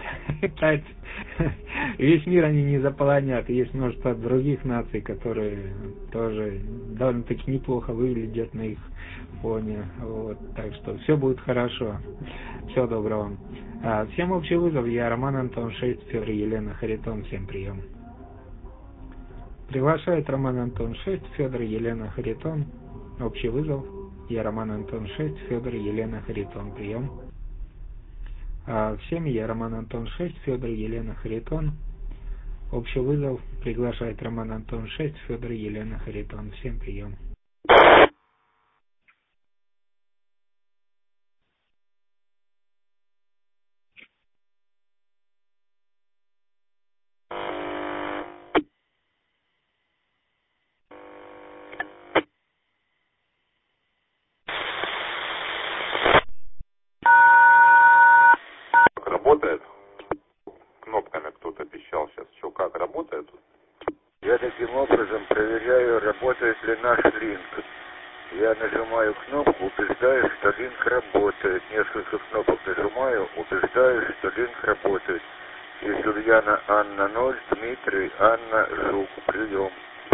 Весь мир они не заполонят, есть множество других наций, которые тоже довольно-таки неплохо выглядят на их фоне, вот, так что все будет хорошо, всего доброго. А, всем общий вызов, я Роман Антон шесть, Федор Елена Харитон, всем прием. Приглашает Роман Антон шесть, Федор Елена Харитон, общий вызов. Я Роман Антон шесть, Федор Елена Харитон, прием. А, всем я Роман Антон шесть, Федор Елена Харитон. Общий вызов приглашает Роман Антон шесть, Федор Елена Харитон. Всем прием. Работает? Кнопками кто-то пищал сейчас. Что, как, работает? Я таким образом проверяю, работает ли наш линк. Я нажимаю кнопку, убеждаюсь, что линк работает. Несколько кнопок нажимаю, убеждаюсь, что линк работает. Здесь Ульяна Анна ноль, Дмитрий Анна Жук. Прием.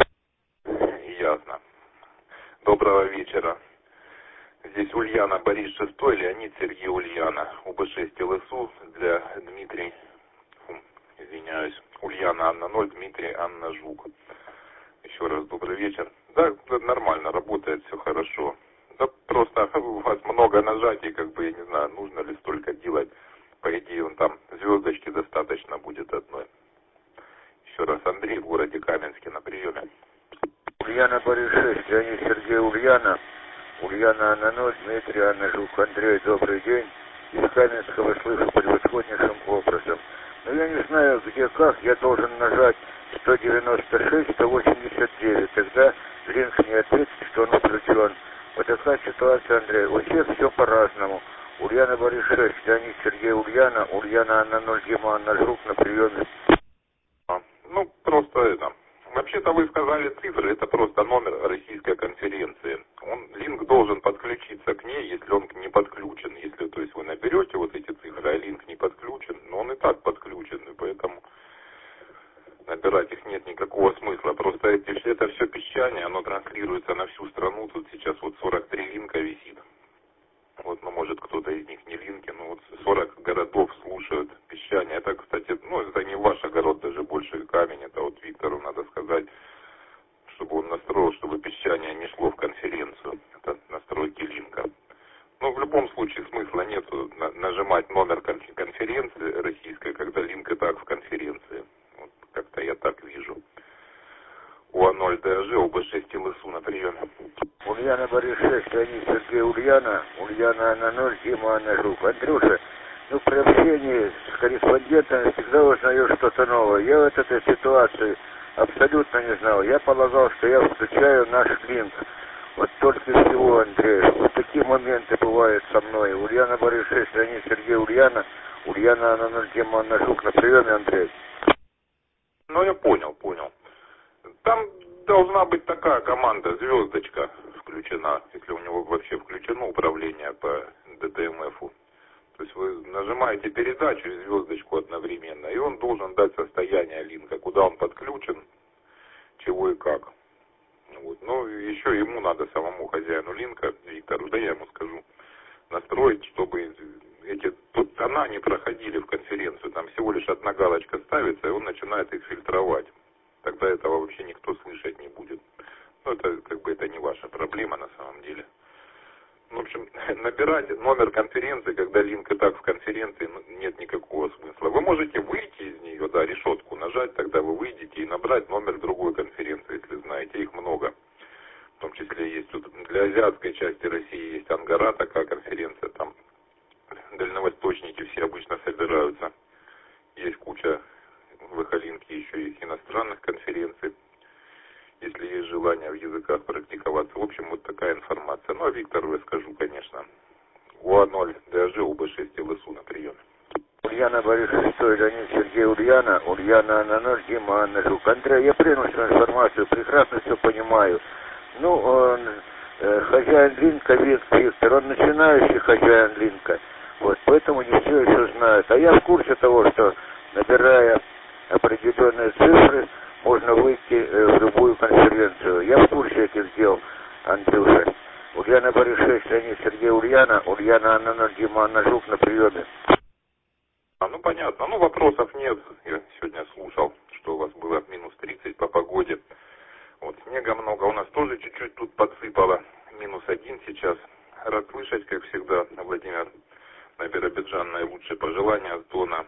Ясно. Доброго вечера. Здесь Ульяна Борис шестой, Леонид Сергей Ульяна. У Б шесть Л С У для Дмитрий, фу, извиняюсь, Ульяна Анна ноль, Дмитрий Анна Жук. Еще раз добрый вечер. Да, нормально, работает, все хорошо. Да просто у вас много нажатий, как бы, я не знаю, нужно ли столько делать. По идее, он там звездочки достаточно будет одной. Еще раз, Андрей в городе Каменске на приеме. Ульяна Борис шесть, Леонид Сергей Ульяна. Ульяна Анна ноль, Дмитрий Анна Жук. Андрей, добрый день. Из Каменского слышу превосходнейшим образом. Но я не знаю, где как, я должен нажать сто девяносто шесть сто восемьдесят девять. Тогда линк не ответит, что он включен. Вот такая ситуация, Андрей. У всех все по-разному. Ульяна Борис шесть, Леонид Сергей Ульяна, Ульяна Анна ноль, Дима Анна Жук на приеме. Ну, просто это. Вообще-то вы сказали цифры, это просто номер российской конференции. Он, линк должен подключиться к ней, если он не подключен. Если, то есть, вы наберете вот эти цифры, а линк не подключен, но он и так подключен, и поэтому набирать их нет никакого смысла. Просто эти, это все песчание, оно транслируется на всю страну. Тут сейчас вот сорок три линка висит. Вот, ну, может, кто-то из них не линки, но вот сорок городов слушают песчание. Это, кстати, ну, это не ваш огород, даже больше камень. Это вот Виктору надо сказать, чтобы он настроил, чтобы песчание не шло в конференцию. Это настройки линка. Но в любом случае смысла нету нажимать номер конференции российской, когда линк и так в конференции. Вот, как-то я так вижу. У А ноль Д Ж, У Б шесть Л С У на приеме. Ульяна Борис шесть, Леонид Сергей Ульяна, Ульяна Анна ноль, Дима Анна Жук. Андрюша, ну при общении с корреспондентами всегда узнаешь что-то новое. Я в этой ситуации абсолютно не знал. Я полагал, что я включаю наш линк. Вот только всего, Андрей. Вот такие моменты бывают со мной. Ульяна Борис шесть, Леонид Сергей Ульяна, Ульяна Анна ноль, Дима Анна Жук на приеме, Андрей. Ну я понял, понял. Там должна быть такая команда, звездочка включена, если у него вообще включено управление по Д Т М Ф. То есть вы нажимаете передачу и звездочку одновременно, и он должен дать состояние линка, куда он подключен, чего и как. Вот. Ну, еще ему надо, самому хозяину линка, Виктору, да я ему скажу, настроить, чтобы эти тут тона не проходили в конференцию. Там всего лишь одна галочка ставится, и он начинает их фильтровать. Тогда этого вообще никто слышать не будет. Ну, это как бы это не ваша проблема на самом деле. В общем, набирать номер конференции, когда линк и так в конференции, нет никакого смысла. Вы можете выйти из нее, да, решетку нажать, тогда вы выйдете и набрать номер другой конференции, если знаете, их много. В том числе есть тут для азиатской части России есть Ангара, такая конференция, там дальневосточники все обычно собираются. Есть куча в Ихолинке еще и иностранных конференций, если есть желание в языках практиковаться. В общем, вот такая информация. Ну, а Виктору я скажу, конечно. У А ноль Д Ж, У Б шесть Л С У на приеме. Ульяна Борис шестой, Леонид Сергей Ульяна, Ульяна Анна ноль, Дима Анна Жук. Андрей, я принял всю информацию, прекрасно все понимаю. Ну, он, э, хозяин Линка, Виктор, он начинающий хозяин Линка. Вот, поэтому не все еще знают. А я в курсе того, что, набирая определенные цифры, можно выйти э, в любую конференцию. Я в курсе этих дел, Андрюша. Ульяна Борис шесть, Леонид Сергей Ульяна, Ульяна Анна ноль, Дима Анна Жук на приеме. А, ну понятно, ну вопросов нет. Я сегодня слушал, что у вас было минус тридцать по погоде. Вот снега много, у нас тоже чуть-чуть тут подсыпало. Минус один сейчас. Рад слышать, как всегда, Владимир, на Биробиджан наилучшие пожелания с Дона.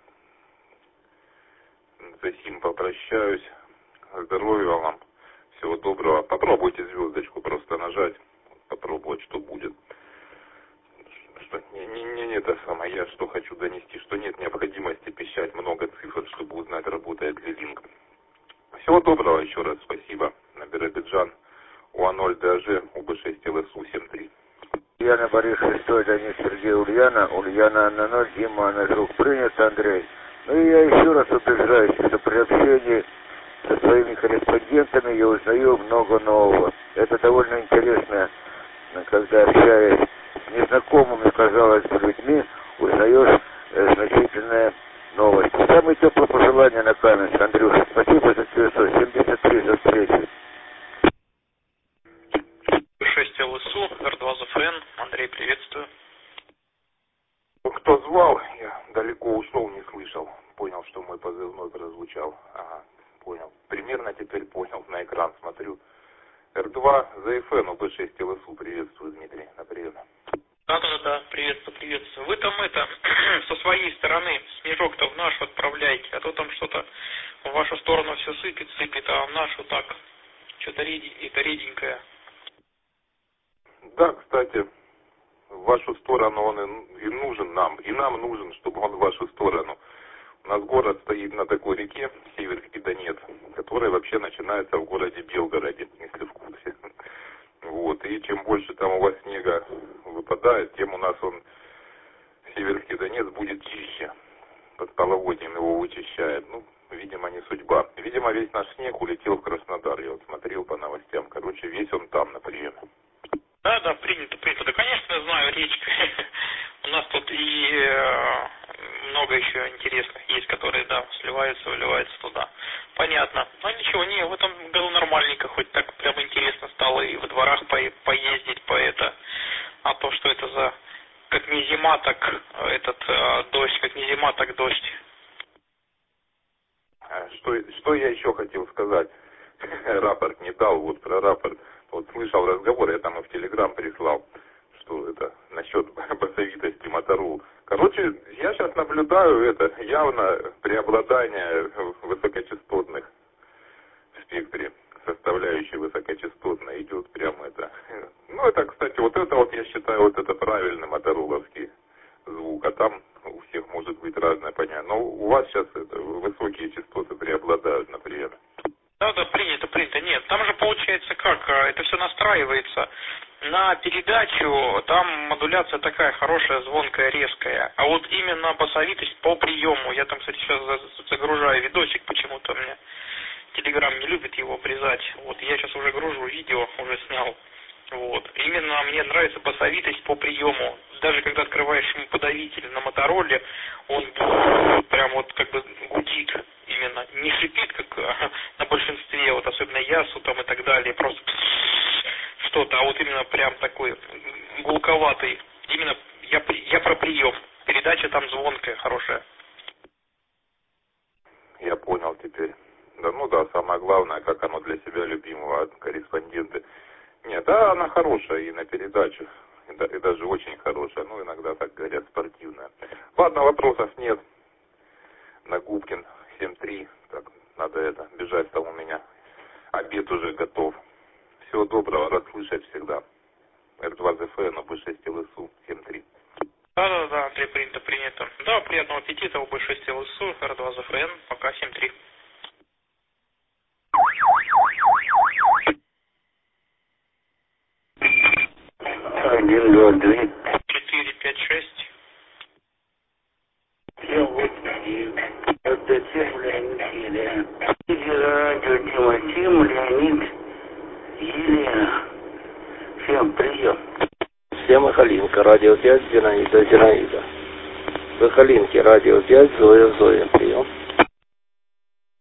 За сим попрощаюсь. Здоровья вам. Всего доброго. Попробуйте звездочку просто нажать. Попробовать, что будет. Что не, не, не, не это самое. Я что хочу донести, что нет необходимости пищать много цифр, чтобы узнать, работает ли линк. Всего доброго еще раз. Спасибо. На Биробиджан. УА ноль ДАЖ, УБ шесть ЛСУ семь три. Ульяна Борис шестой, Леонид Сергей Ульяна, Ульяна Анна ноль, Дима Анна Жук. Принято, Андрей. Ну и я еще раз убеждаюсь, что при общении со своими корреспондентами я узнаю много нового. Это довольно интересно, когда общаясь с незнакомыми, казалось бы, людьми, узнаешь э, значительные новости. Самые теплые пожелания на камень, Андрюша. Спасибо за телесо. семьдесят три за встречу. шесть ЛСУ, Эр два ЗФН. Андрей, приветствую. Кто звал, я далеко ушел, не слышал. Понял, что мой позывной прозвучал. Ага, понял. Примерно теперь понял. На экран смотрю. Эр два ЗФН, УБ шесть ЛСУ. Приветствую, Дмитрий, на приеме. Да-да-да, приветствую, приветствую. Вы там это, со своей стороны, снежок-то в нашу отправляйте, а то там что-то в вашу сторону все сыпет, сыпет, а в нашу так, что-то реденькое, это реденькое. Да, кстати, в вашу сторону он и нужен нам, и нам нужен, чтобы он в вашу сторону. У нас город стоит на такой реке, Северский Донец, которая вообще начинается в городе Белгороде, если в курсе. Вот, и чем больше там у вас снега выпадает, тем у нас он, Северский Донец, будет чище. Под половодьем его вычищает. Ну, видимо, не судьба. Видимо, весь наш снег улетел в Краснодар. Я вот смотрел по новостям. Короче, весь он там на приеме. Да, да, принято, принято. Да, конечно, знаю, речка. У нас тут и э, много еще интересных есть, которые, да, сливаются, выливаются туда. Понятно. Но ничего, не, в этом году нормальненько, хоть так прям интересно стало и во дворах по поездить, по это. А то, что это за, как не зима, так этот э, дождь, как не зима, так дождь. Что, что я еще хотел сказать? Рапорт не дал, вот про рапорт. Вот слышал разговор, я там и в Телеграм прислал, что это насчет басовитости Моторол. Короче, я сейчас наблюдаю это явно преобладание высокочастотных в спектре, составляющей высокочастотной идет прямо это. Ну это, кстати, вот это вот я считаю, вот это правильный мотороловский звук, а там у всех может быть разное понятие. Но у вас сейчас это, высокие частоты преобладают на приеме. Да, да, принято, принято. Нет, там же получается как, это все настраивается на передачу, там модуляция такая хорошая, звонкая, резкая. А вот именно басовитость по приему, я там, кстати, сейчас загружаю видосик, почему-то у меня Телеграм не любит его обрезать. Вот, я сейчас уже гружу видео, уже снял. Вот. Именно мне нравится басовитость по приему. Даже когда открываешь шумоподавитель на Мотороле, он прям вот как бы гудит. Именно не шипит, как на большинстве, вот особенно Ясу там и так далее, просто что-то, а вот именно прям такой гулковатый. Именно я, я про прием. Передача там звонкая, хорошая. Я понял теперь. Да, ну да, самое главное, как оно для себя любимого, корреспонденты. Нет, да, она хорошая и на передачах, и, да, и даже очень хорошая, ну иногда, так говорят, спортивная. Ладно, вопросов нет. На Губкин семь три, так, надо это, бежать там у меня. Обед уже готов. Всего доброго, рад слышать всегда. Эр два ЗФН, УБ шесть ЛСУ, семь три. Да-да-да, Андрей, принято, принято. Да, приятного аппетита, УБ шесть ЛСУ, Эр два ЗФН, пока семь три. Один, два, три. Четыре, пять, шесть. пятьдесят семь Леонид, Елена. Радио Тимофим, Леонид, Елена. Всем прием. Всем Халинка, радио пять, Зинаида, Зинаида. Халинки, радио пять, Зоя, Зоя, прием.